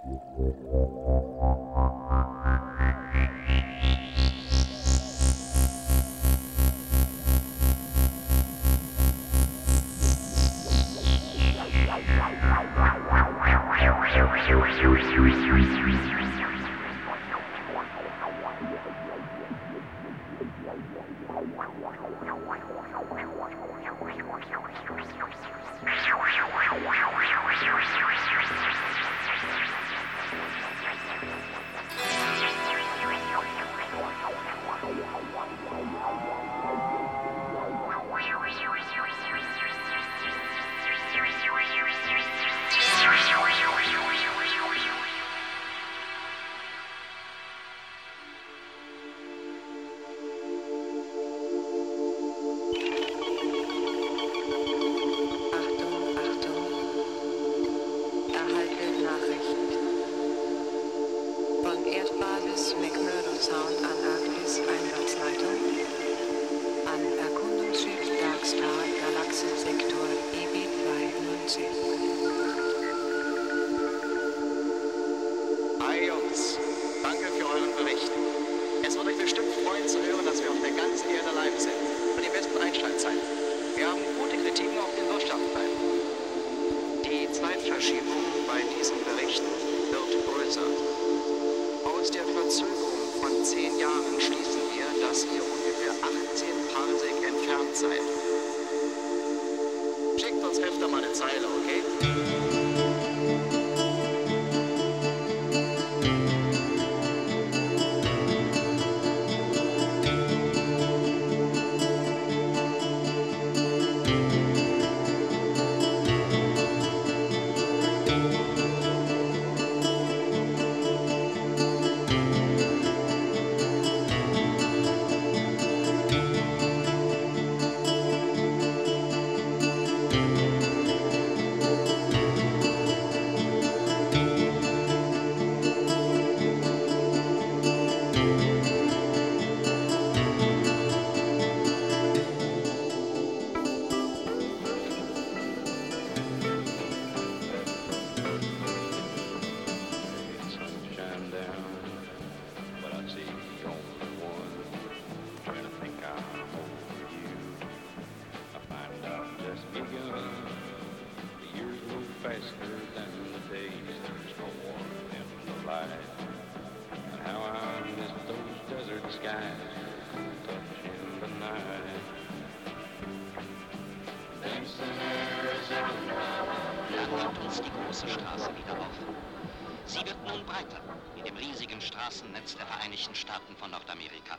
Straßennetz der Vereinigten Staaten von Nordamerika.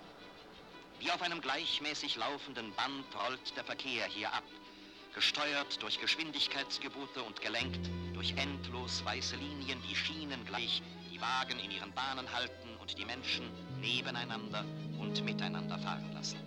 Wie auf einem gleichmäßig laufenden Band rollt der Verkehr hier ab, gesteuert durch Geschwindigkeitsgebote und gelenkt durch endlos weiße Linien, die schienengleich die Wagen in ihren Bahnen halten und die Menschen nebeneinander und miteinander fahren lassen.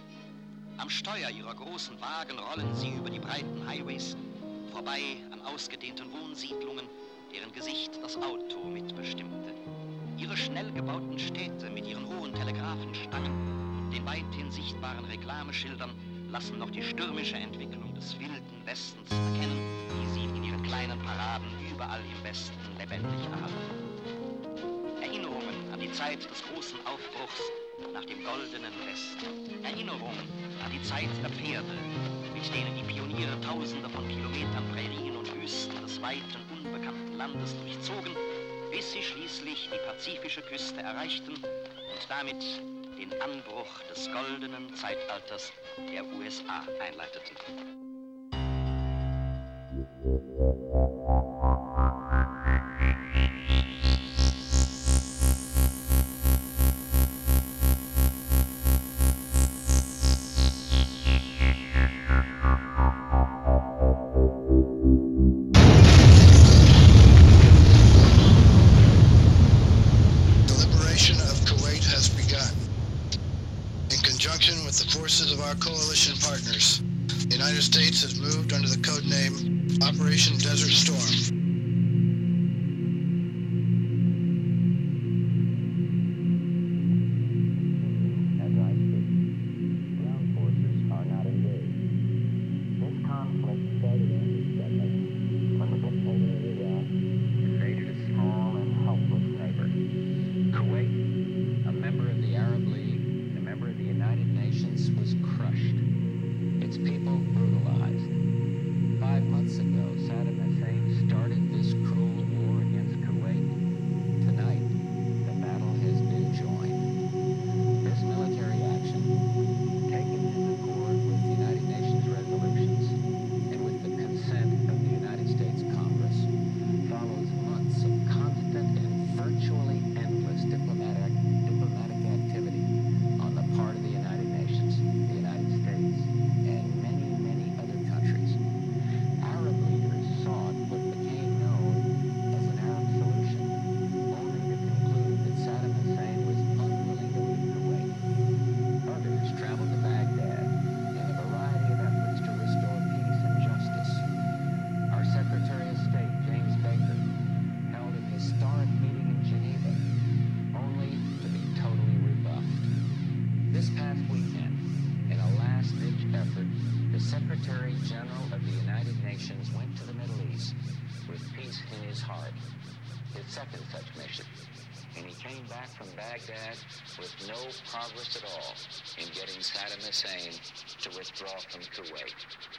Am Steuer ihrer großen Wagen rollen sie über die breiten Highways, vorbei an ausgedehnten Wohnsiedlungen, deren Gesicht das Auto mitbestimmte. Ihre schnell gebauten Städte mit ihren hohen Telegrafenstangen und den weithin sichtbaren Reklameschildern lassen noch die stürmische Entwicklung des wilden Westens erkennen, die sie in ihren kleinen Paraden überall im Westen lebendig erhalten. Erinnerungen an die Zeit des großen Aufbruchs nach dem goldenen Westen. Erinnerungen an die Zeit der Pferde, mit denen die Pioniere Tausende von Kilometern Prärien und Wüsten des weiten, unbekannten Landes durchzogen, bis sie schließlich die pazifische Küste erreichten und damit den Anbruch des goldenen Zeitalters der USA einleiteten. Our coalition partners. The United States has moved under the code name Operation Desert Storm. Invaded a small and Secretary General of the United Nations went to the Middle East with peace in his heart, his second such mission, and he came back from Baghdad with no progress at all in getting Saddam Hussein to withdraw from Kuwait.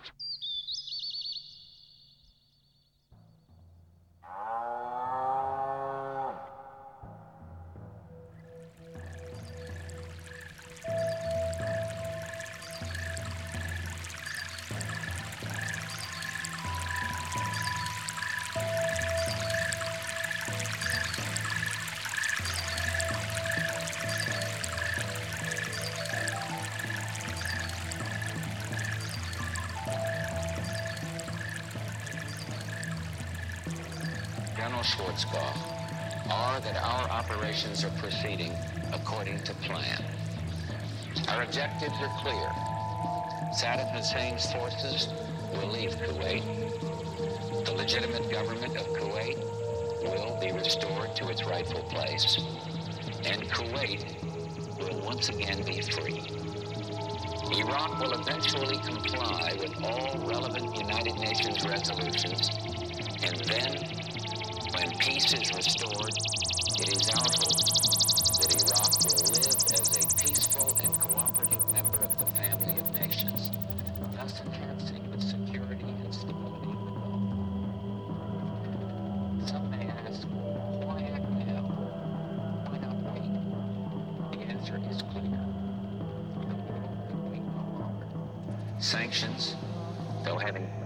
General Schwarzkopf are that our operations are proceeding according to plan. Our objectives are clear. Saddam Hussein's forces will leave Kuwait. The legitimate government of Kuwait will be restored to its rightful place. And Kuwait will once again be free. Iraq will eventually comply with all relevant United Nations resolutions, and then, when peace is restored, it is our hope that Iraq will live as a peaceful and cooperative member of the family of nations, thus enhancing the security and stability of the Gulf. Some may ask, why act now? Why not wait? The answer is clear. The world can wait no longer. Sanctions, though having